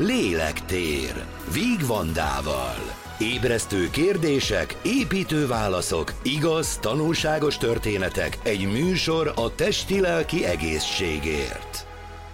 Lélektér, Víg Vandával. Ébresztő kérdések, építő válaszok, igaz, tanulságos történetek, egy műsor a testi-lelki egészségért.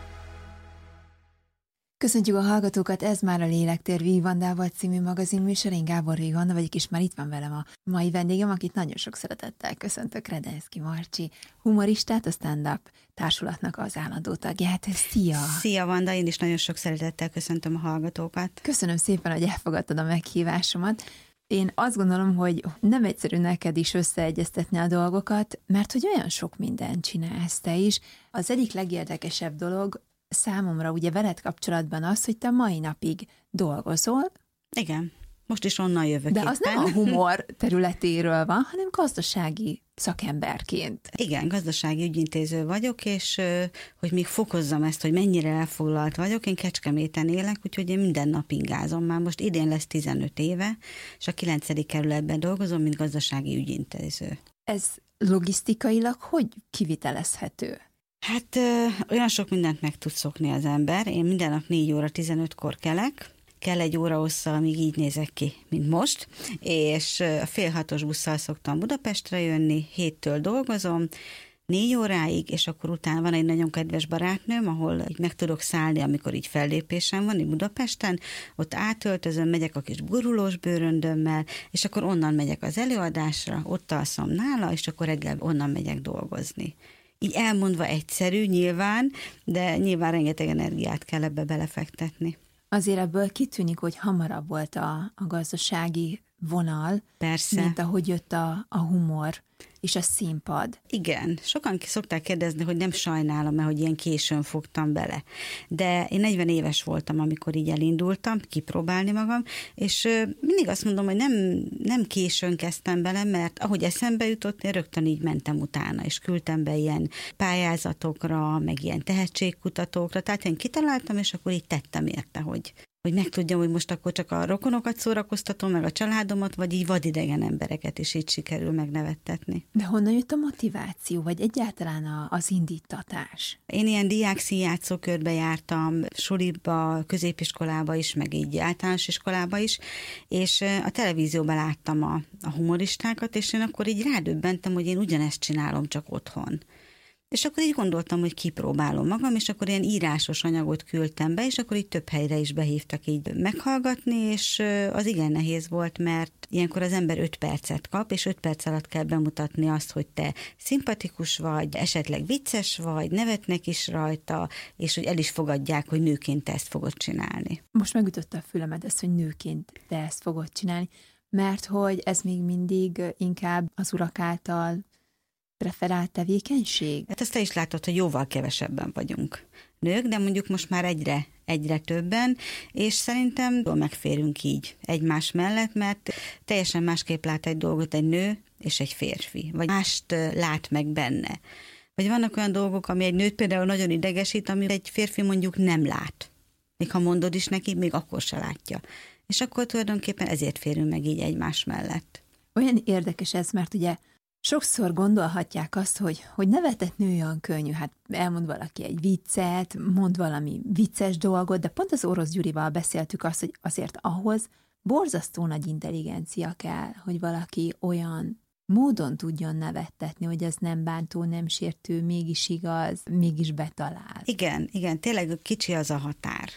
Köszöntjük a hallgatókat, ez már a Lélektér Víg Vandával című magazinműsor. Én Gábor Víg Vanda vagyok, és már itt van velem a mai vendégem, akit nagyon sok szeretettel köszöntök, Redenszky Marcsi, humoristát, a stand-up társulatnak az állandó tagját. Szia! Szia, Vanda, én is nagyon sok szeretettel köszöntöm a hallgatókat. Köszönöm szépen, hogy elfogadtad a meghívásomat. Én azt gondolom, hogy nem egyszerű neked is összeegyeztetni a dolgokat, mert hogy olyan sok mindent csinálsz te is. Az egyik legérdekesebb dolog számomra ugye veled kapcsolatban az, hogy te mai napig dolgozol. Igen, most is onnan jövök. De éppen. Az nem a humor területéről van, hanem gazdasági szakemberként. Igen, gazdasági ügyintéző vagyok, és hogy még fokozzam ezt, hogy mennyire elfoglalt vagyok, én Kecskeméten élek, úgyhogy én minden nap ingázom. Már most idén lesz 15 éve, és a 9. kerületben dolgozom, mint gazdasági ügyintéző. Ez logisztikailag hogy kivitelezhető? Hát olyan sok mindent meg tud szokni az ember. Én minden nap 4 óra 15-kor kelek, kell egy óra hossza, amíg így nézek ki, mint most, és a fél 6-os busszal szoktam Budapestre jönni, 7-től dolgozom, 4 óráig, és akkor utána van egy nagyon kedves barátnőm, ahol így meg tudok szállni, amikor így fellépésem van, így Budapesten, ott átöltözöm, megyek a kis gurulós bőröndömmel, és akkor onnan megyek az előadásra, ott alszom nála, és akkor reggel onnan megyek dolgozni. Így elmondva egyszerű nyilván, de nyilván rengeteg energiát kell ebbe belefektetni. Azért ebből kitűnik, hogy hamarabb volt a gazdasági vonal, Persze. mint ahogy jött a humor és a színpad. Igen, sokan szokták kérdezni, hogy nem sajnálom-e, hogy ilyen későn fogtam bele. De én 40 éves voltam, amikor így elindultam, kipróbálni magam, és mindig azt mondom, hogy nem későn kezdtem bele, mert ahogy eszembe jutott, én rögtön így mentem utána, és küldtem be ilyen pályázatokra, meg ilyen tehetségkutatókra, tehát én kitaláltam, és akkor így tettem érte, hogy megtudjam, hogy most akkor csak a rokonokat szórakoztatom, meg a családomat, vagy így vadidegen embereket is így sikerül megnevettetni. De honnan jött a motiváció, vagy egyáltalán az indítatás? Én ilyen diák-színjátszókörbe jártam, suliba, középiskolába is, meg így általános iskolába is, és a televízióban láttam a humoristákat, és én akkor így rádöbbentem, hogy én ugyanezt csinálom, csak otthon. És akkor így gondoltam, hogy kipróbálom magam, és akkor ilyen írásos anyagot küldtem be, és akkor így több helyre is behívtak így meghallgatni, és az igen nehéz volt, mert ilyenkor az ember 5 percet kap, és 5 perc alatt kell bemutatni azt, hogy te szimpatikus vagy, esetleg vicces vagy, nevetnek is rajta, és hogy el is fogadják, hogy nőként te ezt fogod csinálni. Most megütötte a fülemet ezt, hogy nőként te ezt fogod csinálni, mert hogy ez még mindig inkább az urak által preferált tevékenység? Hát ezt te is látod, hogy jóval kevesebben vagyunk nők, de mondjuk most már egyre többen, és szerintem jól megférünk így egymás mellett, mert teljesen másképp lát egy dolgot egy nő és egy férfi, vagy mást lát meg benne. Vagy vannak olyan dolgok, ami egy nőt például nagyon idegesít, ami egy férfi mondjuk nem lát. Még ha mondod is neki, még akkor se látja. És akkor tulajdonképpen ezért férünk meg így egymás mellett. Olyan érdekes ez, mert ugye sokszor gondolhatják azt, hogy nevetett nő olyan könnyű, hát elmond valaki egy viccet, mond valami vicces dolgot, de pont az Orosz Gyurival beszéltük azt, hogy azért ahhoz borzasztó nagy intelligencia kell, hogy valaki olyan módon tudjon nevettetni, hogy ez nem bántó, nem sértő, mégis igaz, mégis betalál. Igen, tényleg kicsi az a határ.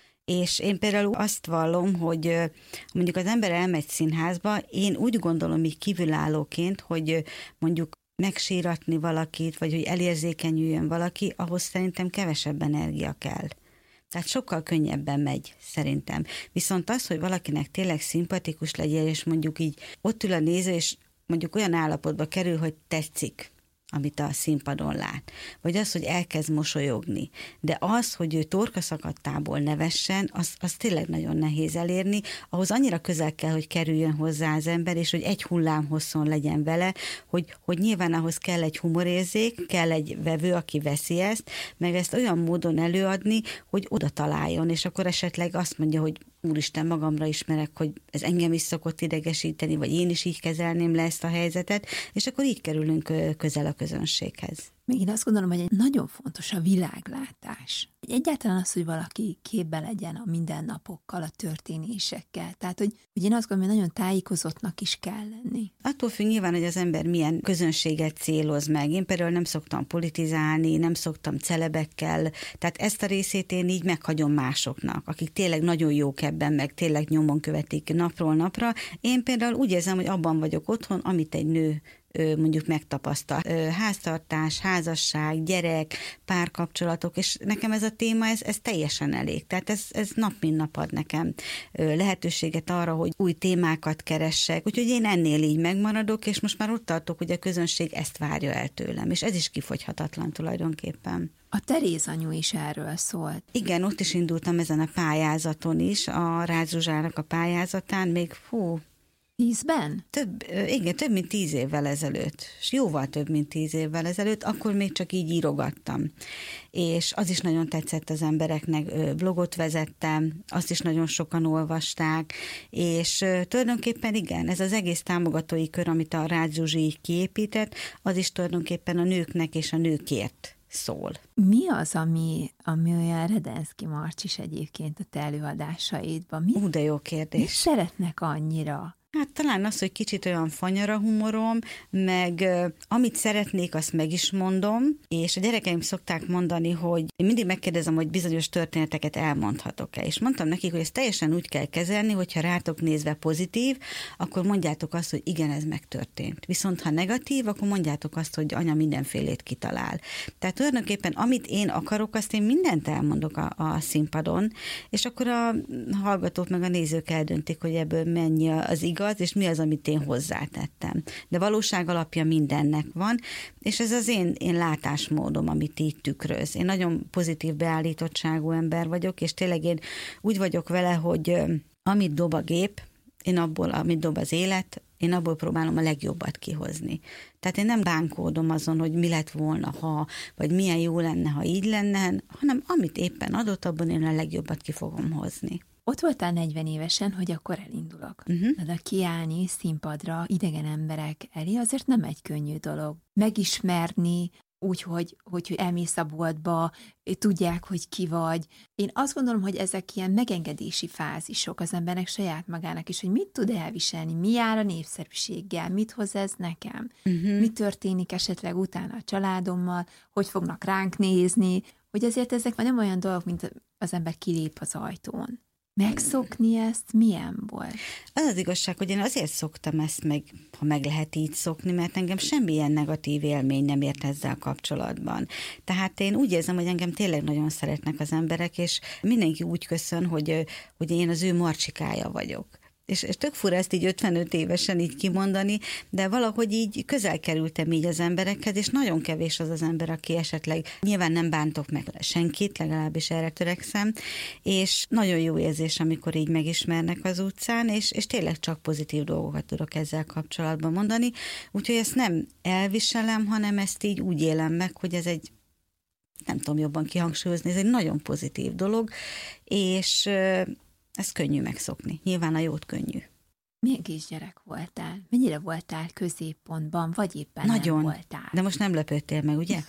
És én például azt vallom, hogy mondjuk az ember elmegy színházba, én úgy gondolom így kívülállóként, hogy mondjuk megsíratni valakit, vagy hogy elérzékenyüljön valaki, ahhoz szerintem kevesebb energia kell. Tehát sokkal könnyebben megy, szerintem. Viszont az, hogy valakinek tényleg szimpatikus legyen, és mondjuk így ott ül a néző, és mondjuk olyan állapotba kerül, hogy tetszik, amit a színpadon lát. Vagy az, hogy elkezd mosolyogni. De az, hogy ő torkaszakadtából nevessen, az tényleg nagyon nehéz elérni. Ahhoz annyira közel kell, hogy kerüljön hozzá az ember, és hogy egy hullám hosszon legyen vele, hogy nyilván ahhoz kell egy humorérzék, kell egy vevő, aki veszi ezt, meg ezt olyan módon előadni, hogy oda találjon, és akkor esetleg azt mondja, hogy úristen, magamra ismerek, hogy ez engem is szokott idegesíteni, vagy én is így kezelném le ezt a helyzetet, és akkor így kerülünk közel a közönséghez. Még én azt gondolom, hogy egy nagyon fontos a világlátás. Egyáltalán az, hogy valaki képbe legyen a mindennapokkal, a történésekkel. Tehát, hogy én azt gondolom, hogy nagyon tájékozottnak is kell lenni. Attól függ nyilván, hogy az ember milyen közönséget céloz meg. Én például nem szoktam politizálni, nem szoktam celebekkel, tehát ezt a részét én így meghagyom másoknak, akik tényleg nagyon jók ebben, meg tényleg nyomon követik napról napra. Én például úgy érzem, hogy abban vagyok otthon, amit egy nő mondjuk megtapasztal. Háztartás, házasság, gyerek, párkapcsolatok, és nekem ez a téma, ez teljesen elég. Tehát ez nap mint nap ad nekem lehetőséget arra, hogy új témákat keressek, úgyhogy én ennél így megmaradok, és most már ott tartok, hogy a közönség ezt várja el tőlem, és ez is kifogyhatatlan tulajdonképpen. A Teréz anyu is erről szólt. Igen, ott is indultam ezen a pályázaton is, a Rácz Zsuzsának a pályázatán, még 10-ben? Több mint 10 évvel ezelőtt, és jóval több mint 10 évvel ezelőtt, akkor még csak így írogattam. És az is nagyon tetszett az embereknek, blogot vezettem, azt is nagyon sokan olvasták, és tulajdonképpen igen, ez az egész támogatói kör, amit a Rácz Zsuzsi kiépített, az is tulajdonképpen a nőknek és a nőkért szól. Mi az, ami olyan Redenszky Marcsis egyébként a te előadásaidban? De jó kérdés. Mit szeretnek annyira? Hát talán az, hogy kicsit olyan fanyara humorom, meg amit szeretnék, azt meg is mondom, és a gyerekeim szokták mondani, hogy én mindig megkérdezem, hogy bizonyos történeteket elmondhatok-e, és mondtam nekik, hogy ezt teljesen úgy kell kezelni, hogyha rátok nézve pozitív, akkor mondjátok azt, hogy igen, ez megtörtént. Viszont ha negatív, akkor mondjátok azt, hogy anya mindenfélét kitalál. Tehát tulajdonképpen amit én akarok, azt én mindent elmondok a színpadon, és akkor a hallgatók meg a nézők eldöntik, hogy ebből mennyi az igaz, és mi az, amit én hozzátettem. De valóság alapja mindennek van, és ez az én látásmódom, amit így tükröz. Én nagyon pozitív beállítottságú ember vagyok, és tényleg én úgy vagyok vele, hogy amit dob a gép, én abból, amit dob az élet, én abból próbálom a legjobbat kihozni. Tehát én nem bánkódom azon, hogy mi lett volna, ha, vagy milyen jó lenne, ha így lenne, hanem amit éppen adott, abban én a legjobbat ki fogom hozni. Ott voltál 40 évesen, hogy akkor elindulok. De kiállni színpadra idegen emberek elé azért nem egy könnyű dolog. Megismerni úgy, hogy elmész a boltba, tudják, hogy ki vagy. Én azt gondolom, hogy ezek ilyen megengedési fázisok az embernek saját magának is, hogy mit tud elviselni, mi jár a népszerűséggel, mit hoz ez nekem, mi történik esetleg utána a családommal, hogy fognak ránk nézni, hogy azért ezek nem olyan dolgok, mint az ember kilép az ajtón. Megszokni ezt milyen volt? Az igazság, hogy én azért szoktam ezt meg, ha meg lehet így szokni, mert engem semmilyen negatív élmény nem ért ezzel kapcsolatban. Tehát én úgy érzem, hogy engem tényleg nagyon szeretnek az emberek, és mindenki úgy köszön, hogy én az ő Marcsikája vagyok. És tök fura ezt így 55 évesen így kimondani, de valahogy így közel kerültem így az emberekhez, és nagyon kevés az ember, aki esetleg, nyilván nem bántok meg senkit, legalábbis erre törekszem, és nagyon jó érzés, amikor így megismernek az utcán, és tényleg csak pozitív dolgokat tudok ezzel kapcsolatban mondani, úgyhogy ezt nem elviselem, hanem ezt így úgy élem meg, hogy ez egy, nem tudom jobban kihangsúlyozni, ez egy nagyon pozitív dolog, és ez könnyű megszokni. Nyilván a jót könnyű. Milyen kisgyerek voltál? Mennyire voltál középpontban, vagy éppen nagyon, nem voltál? De most nem lepődtél meg, ugye?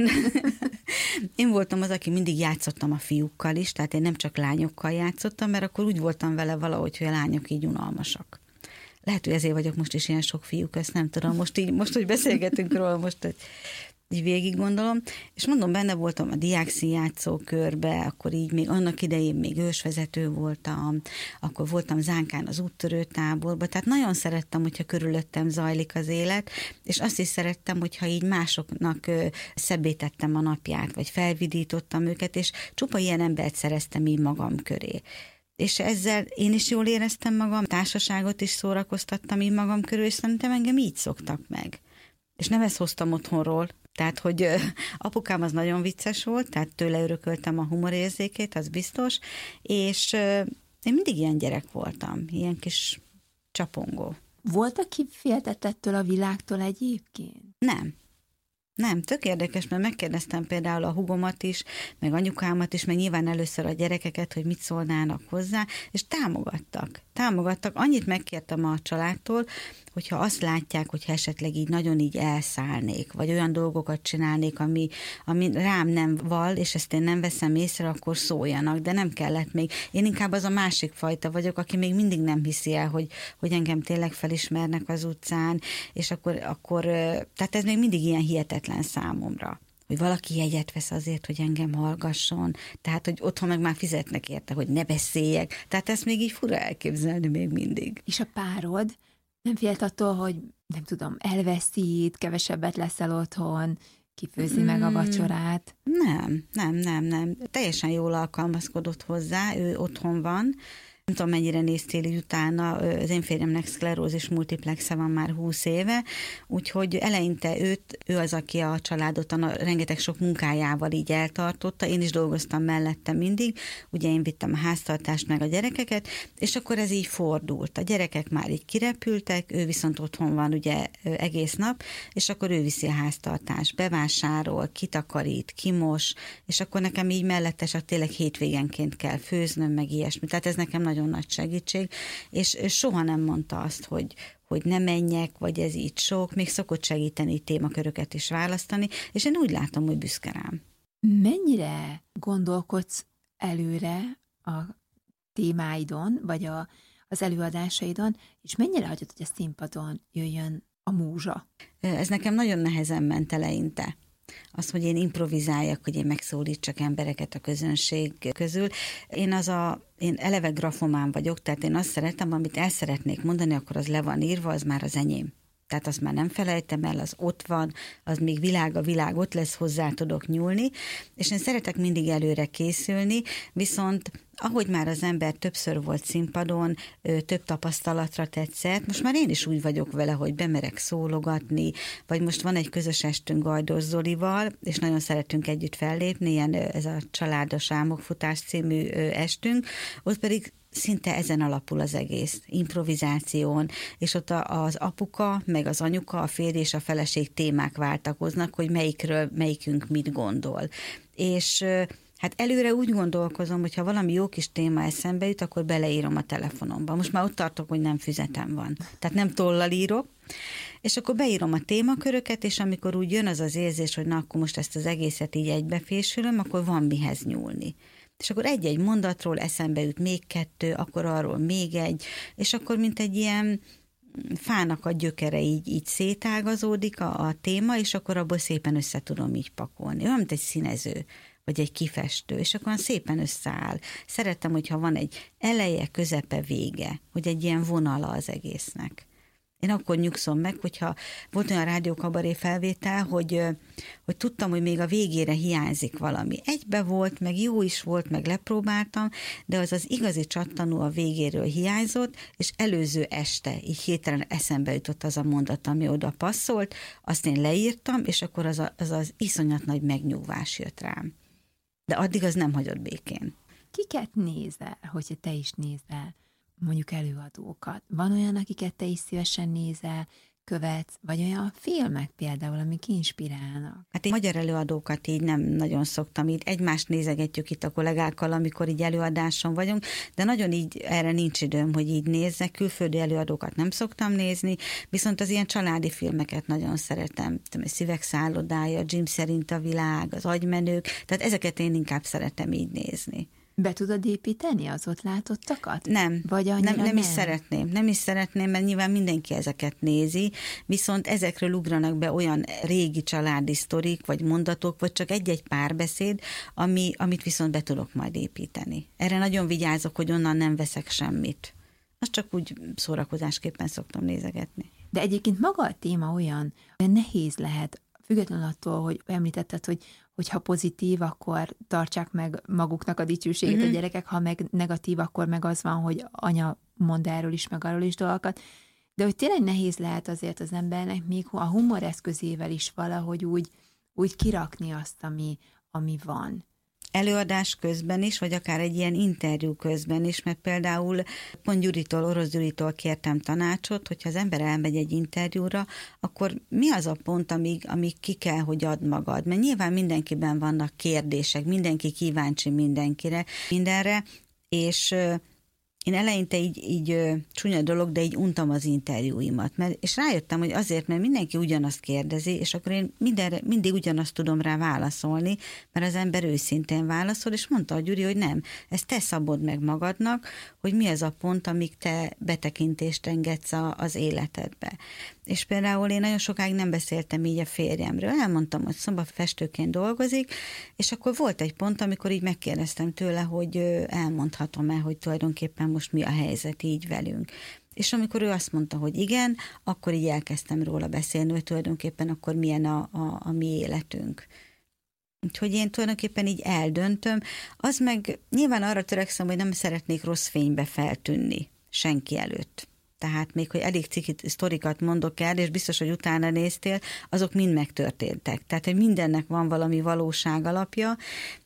Én voltam az, aki mindig játszottam a fiúkkal is, tehát én nem csak lányokkal játszottam, mert akkor úgy voltam vele valahogy, hogy a lányok így unalmasak. Lehet, hogy ezért vagyok most is ilyen sok fiú közt, nem tudom. Most hogy beszélgetünk róla, most így végig gondolom, és mondom, benne voltam a diákszínjátszó körbe, akkor így még annak idején még ősvezető voltam, akkor voltam Zánkán az úttörő táborban, tehát nagyon szerettem, hogyha körülöttem zajlik az élet, és azt is szerettem, hogyha így másoknak szebbé tettem a napját, vagy felvidítottam őket, és csupa ilyen embert szereztem így magam köré. És ezzel én is jól éreztem magam, társaságot is szórakoztattam így magam körül, és szerintem engem így szoktak meg. És nem ezt hoztam otthonról, tehát, hogy apukám az nagyon vicces volt, tehát tőle örököltem a humorérzékét, az biztos, és én mindig ilyen gyerek voltam, ilyen kis csapongó. Volt, aki féltett ettől a világtól egyébként? Nem. Nem, tök érdekes, mert megkérdeztem például a húgomat is, meg anyukámat is, meg nyilván először a gyerekeket, hogy mit szólnának hozzá, és támogattak. Annyit megkértem a családtól, hogyha azt látják, hogyha esetleg így nagyon így elszállnék, vagy olyan dolgokat csinálnék, ami rám nem val, és ezt én nem veszem észre, akkor szóljanak, de nem kellett még. Én inkább az a másik fajta vagyok, aki még mindig nem hiszi el, hogy engem tényleg felismernek az utcán, és akkor tehát ez még mindig ilyen hihetetlen számomra, hogy valaki jegyet vesz azért, hogy engem hallgasson, tehát, hogy otthon meg már fizetnek érte, hogy ne beszéljek, tehát ezt még így fura elképzelni még mindig. És a párod nem félt attól, hogy nem tudom, elveszít, kevesebbet leszel otthon, kifőzi meg a vacsorát? Nem. Teljesen jól alkalmazkodott hozzá, ő otthon van. Nem tudom, mennyire néztél így utána, az én férjemnek szklerózis multiplexe van már 20 éve, úgyhogy eleinte ő az, aki a családot rengeteg sok munkájával így eltartotta, én is dolgoztam mellette mindig, ugye én vittem a háztartást meg a gyerekeket, és akkor ez így fordult. A gyerekek már így kirepültek, ő viszont otthon van ugye egész nap, és akkor ő viszi a háztartást, bevásárol, kitakarít, kimos, és akkor nekem így mellette csak tényleg hétvégenként kell főznöm, meg ilyesmi. Tehát ez nekem nagyon nagy segítség, és soha nem mondta azt, hogy ne menjek, vagy ez így sok, még szokott segíteni témaköröket is választani, és én úgy látom, hogy büszke rám. Mennyire gondolkodsz előre a témáidon, vagy az előadásaidon, és mennyire hagyod, hogy a színpadon jöjjön a múzsa? Ez nekem nagyon nehezen ment eleinte. Az, hogy én improvizáljak, hogy én megszólítsak embereket a közönség közül. Én eleve grafomán vagyok, tehát én azt szeretem, amit el szeretnék mondani, akkor az le van írva, az már az enyém. Tehát azt már nem felejtem el, az ott van, az még világ ott lesz, hozzá tudok nyúlni, és én szeretek mindig előre készülni, viszont ahogy már az ember többször volt színpadon, több tapasztalatra tetszett, most már én is úgy vagyok vele, hogy bemerek szólogatni, vagy most van egy közös estünk Gajdos Zolival, és nagyon szeretünk együtt fellépni, ilyen ez a Családos Álmokfutás című estünk, ott pedig szinte ezen alapul az egész, improvizáción, és ott az apuka, meg az anyuka, a férj és a feleség témák váltakoznak, hogy melyikünk mit gondol. És hát előre úgy gondolkozom, hogy ha valami jó kis téma eszembe jut, akkor beleírom a telefonomba. Most már ott tartok, hogy nem füzetem van. Tehát nem tollal írok, és akkor beírom a témaköröket, és amikor úgy jön az az érzés, hogy na, akkor most ezt az egészet így egybefésülöm, akkor van mihez nyúlni. És akkor egy-egy mondatról eszembe jut még 2, akkor arról még egy, és akkor mint egy ilyen fának a gyökere így szétágazódik a téma, és akkor abból szépen össze tudom így pakolni. Olyan, mint egy színező, vagy egy kifestő, és akkor szépen összeáll. Szeretem, hogyha van egy eleje, közepe, vége, hogy egy ilyen vonala az egésznek. Én akkor nyugszom meg, hogyha volt olyan rádiókabaré felvétel, hogy tudtam, hogy még a végére hiányzik valami. Egybe volt, meg jó is volt, meg lepróbáltam, de az igazi csattanó a végéről hiányzott, és előző este így hirtelen eszembe jutott az a mondat, ami oda passzolt, azt én leírtam, és akkor az iszonyat nagy megnyugvás jött rám. De addig az nem hagyott békén. Kiket nézel, hogyha te is nézel? Mondjuk előadókat. Van olyan, akiket te is szívesen nézel, követsz, vagy olyan filmek például, amik inspirálnak? Hát én magyar előadókat így nem nagyon szoktam, így egymást nézegetjük itt a kollégákkal, amikor így előadáson vagyunk, de nagyon így erre nincs időm, hogy így nézzek, külföldi előadókat nem szoktam nézni, viszont az ilyen családi filmeket nagyon szeretem, a Szívek szállodája, Jim szerint a világ, az Agymenők, tehát ezeket én inkább szeretem így nézni. Be tudod építeni az ott látottakat? Nem, vagy nem is szeretném, mert nyilván mindenki ezeket nézi, viszont ezekről ugranak be olyan régi családi sztorik, vagy mondatok, vagy csak egy-egy párbeszéd, amit viszont be tudok majd építeni. Erre nagyon vigyázok, hogy onnan nem veszek semmit. Azt csak úgy szórakozásképpen szoktam nézegetni. De egyébként maga a téma olyan nehéz lehet, függetlenül attól, hogy említetted, hogy ha pozitív, akkor tartsák meg maguknak a dicsőséget a gyerekek, ha meg negatív, akkor meg az van, hogy anya mond erről is, meg arról is dolgokat. De hogy tényleg nehéz lehet azért az embernek még a humor eszközével is valahogy úgy kirakni azt, ami van. előadás közben is, vagy akár egy ilyen interjú közben is, mert például pont Orosz Gyuritól kértem tanácsot, hogyha az ember elmegy egy interjúra, akkor mi az a pont, amíg ki kell, hogy add magad? Mert nyilván mindenkiben vannak kérdések, mindenki kíváncsi mindenre, és én eleinte így csúnya dolog, de így untam az interjúimat. És rájöttem, hogy azért, mert mindenki ugyanazt kérdezi, és akkor én mindig ugyanazt tudom rá válaszolni, mert az ember őszintén válaszol, és mondta a Gyuri, hogy nem, ezt te szabod meg magadnak, hogy mi az a pont, amíg te betekintést engedsz az életedbe. És például én nagyon sokáig nem beszéltem így a férjemről. Elmondtam, hogy szobafestőként dolgozik, és akkor volt egy pont, amikor így megkérdeztem tőle, hogy elmondhatom-e, hogy tulajdonképpen most mi a helyzet így velünk. És amikor ő azt mondta, hogy igen, akkor így elkezdtem róla beszélni, hogy tulajdonképpen akkor milyen a mi életünk. Úgyhogy én tulajdonképpen így eldöntöm. Az meg nyilván arra törekszem, hogy nem szeretnék rossz fénybe feltűnni senki előtt. Tehát még, hogy elég ciki sztorikat mondok el, és biztos, hogy utána néztél, azok mind megtörténtek. Tehát, hogy mindennek van valami valóság alapja,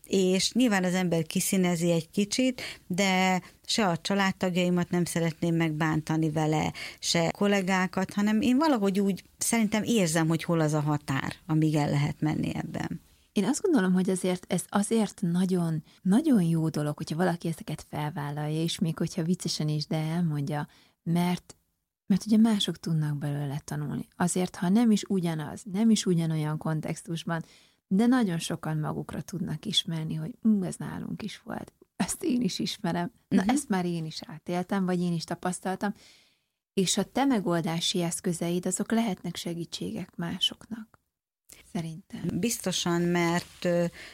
és nyilván az ember kiszínezi egy kicsit, de se a családtagjaimat nem szeretném megbántani vele, se kollégákat, hanem én valahogy úgy szerintem érzem, hogy hol az a határ, amíg el lehet menni ebben. Én azt gondolom, hogy ez azért nagyon, nagyon jó dolog, hogyha valaki ezeket felvállalja, és még hogyha viccesen is, de elmondja, mert ugye mások tudnak belőle tanulni. Azért, ha nem is ugyanaz, nem is ugyanolyan kontextusban, de nagyon sokan magukra tudnak ismerni, hogy ez nálunk is volt, ezt én is ismerem, na ezt már én is átéltem, vagy én is tapasztaltam, és a te megoldási eszközeid, azok lehetnek segítségek másoknak. Szerintem. Biztosan, mert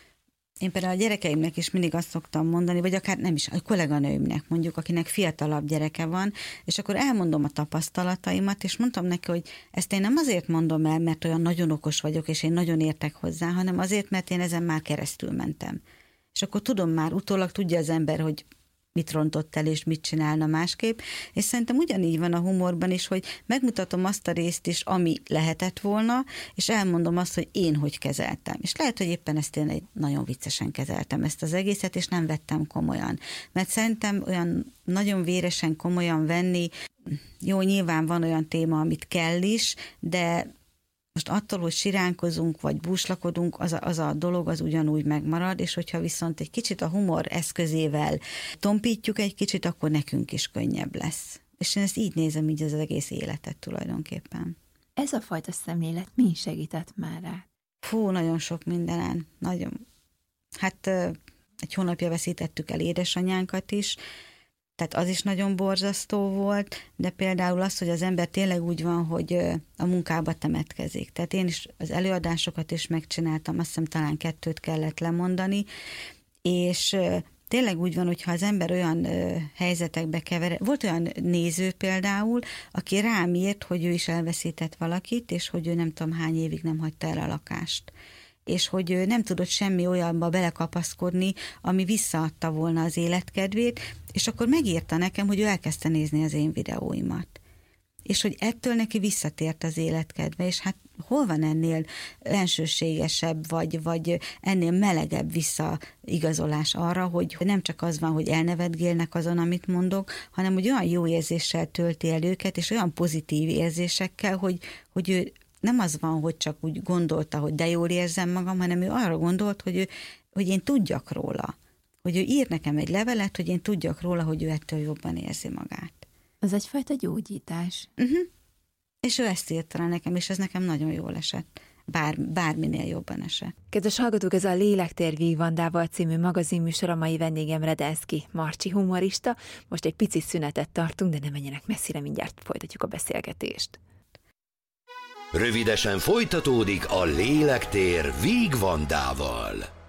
én például a gyerekeimnek is mindig azt szoktam mondani, vagy akár nem is, a kolléganőimnek mondjuk, akinek fiatalabb gyereke van, és akkor elmondom a tapasztalataimat, és mondtam neki, hogy ezt én nem azért mondom el, mert olyan nagyon okos vagyok, és én nagyon értek hozzá, hanem azért, mert én ezen már keresztül mentem. És akkor tudom már, utólag tudja az ember, hogy mit rontott el, és mit csinálna másképp, és szerintem ugyanígy van a humorban is, hogy megmutatom azt a részt is, ami lehetett volna, és elmondom azt, hogy én hogy kezeltem. És lehet, hogy éppen ezt én nagyon viccesen kezeltem ezt az egészet, és nem vettem komolyan. Mert szerintem olyan nagyon véresen komolyan venni, jó, nyilván van olyan téma, amit kell is, de most attól, hogy siránkozunk, vagy búslakodunk, az a dolog az ugyanúgy megmarad, és hogyha viszont egy kicsit a humor eszközével tompítjuk egy kicsit, akkor nekünk is könnyebb lesz. És én ezt így nézem, így az egész életet tulajdonképpen. Ez a fajta szemlélet mi segített már rá? Fú, nagyon sok mindenen. Nagyon. Hát egy hónapja veszítettük el édesanyánkat is, tehát az is nagyon borzasztó volt, de például az, hogy az ember tényleg úgy van, hogy a munkába temetkezik. Tehát én is az előadásokat is megcsináltam, azt hiszem talán 2 kellett lemondani, és tényleg úgy van, hogyha az ember olyan helyzetekbe kever. Volt olyan néző például, aki rám írt, hogy ő is elveszített valakit, és hogy ő nem tudom hány évig nem hagyta el a lakást. És hogy ő nem tudott semmi olyanba belekapaszkodni, ami visszaadta volna az életkedvét, és akkor megírta nekem, hogy ő elkezdte nézni az én videóimat. És hogy ettől neki visszatért az életkedve, és hát hol van ennél ellensőségesebb, vagy ennél melegebb visszaigazolás arra, hogy nem csak az van, hogy elnevetgélnek azon, amit mondok, hanem hogy olyan jó érzéssel tölti el őket, és olyan pozitív érzésekkel, hogy ő nem az van, hogy csak úgy gondolta, hogy de jól érzem magam, hanem ő arra gondolt, hogy én tudjak róla. Hogy ő ír nekem egy levelet, hogy én tudjak róla, hogy ő ettől jobban érzi magát. Ez egyfajta gyógyítás. És ő ezt írta rá nekem, és ez nekem nagyon jól esett. Bárminél jobban esett. Kedves hallgatók, ez a Lélektér Vígvandával című magazinműsor, a mai vendégem Redenszky Marcsi humorista. Most egy pici szünetet tartunk, de ne menjenek messzire, mindjárt folytatjuk a beszélgetést. Rövidesen folytatódik a Lélektér Vígvandával.